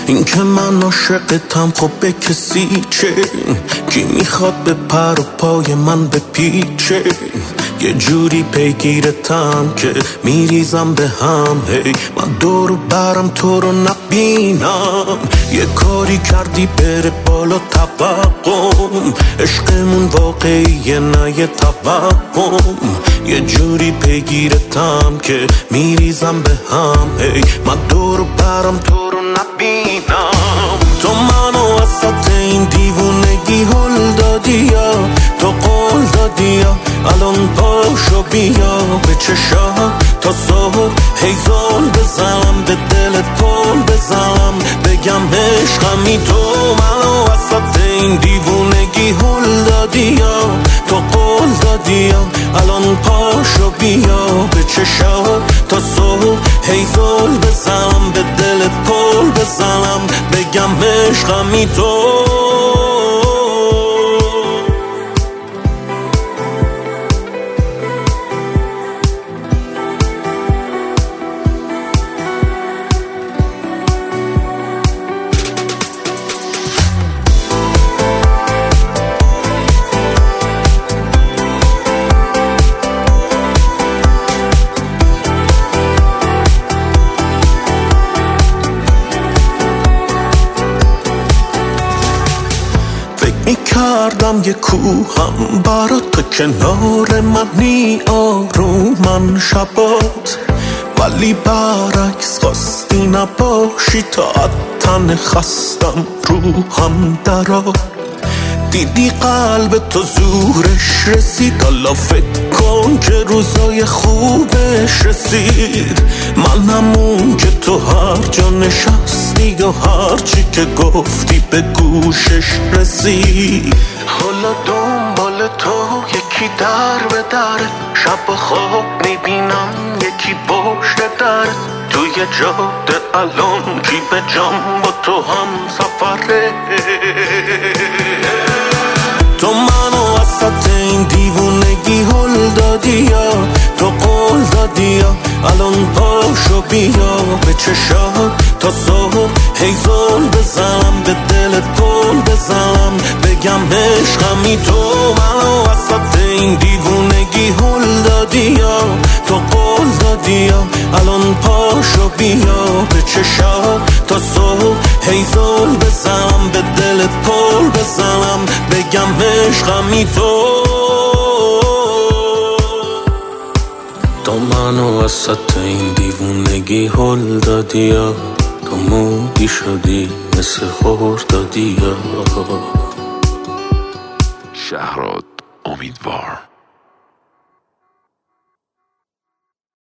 این که من عاشقتم خب به کسی چه؟ کی میخواد به پر و پای من بپیچه؟ یه جوری پیگیرتم که میریزم به هم. هی من دور و برم تو رو نبینم. یه کاری کردی بره بالا توقم. عشقمون واقعیه نه یه توهم. یه جوری پیگیرتم که میریزم به هم. هی من دور و برم تو رو نبینم. تو منو وسط این دیوونگی هل دادی یا تو قول دادی یا الان پاشو بیا به چشات تا صبح هی زل بزنم به دلت پل بزنم بگم عشقمی. تو منو وسط این دیوونگی هل دادی یا تو قول دادی یا الان پاشو بیا به چشات تا صبح هی زل بزنم به دلت پل بزنم بگم عشقمی. تو میکردم یه کوهم برا تو کنار منی آرومن شبات، ولی برعکس خواستی نباشی تا تن خستم روحم درات. دیدی قلب تو زورش رسید، حالا فکر کن که روزای خوبش رسید. من همون که تو هر جا نشستی و هر چی که گفتی به گوشش رسید. حالا دنبال تو یکی در به در، شب و خواب میبینم یکی پشت در. توی جاده الان کی به جام با تو هم سفره. تو منو وسط این دیوونگی هل دادی یا تو قول دادی یا الان پاشو بیا به چشات تا صبح هی زل بزنم به دلت پل بزنم بگم عشقمی. تو منو وسط این دیوونگی هل دادی یا تو قول دادی یا الان پاشو بیا به چشات تا صبح هی زل بزنم به دلت پل بزنم بگم عشقمی. تو منو وسط این دیوونگی هل دادی یا تو مودی شدی مثل خردادی یا. شهراد امیدوار.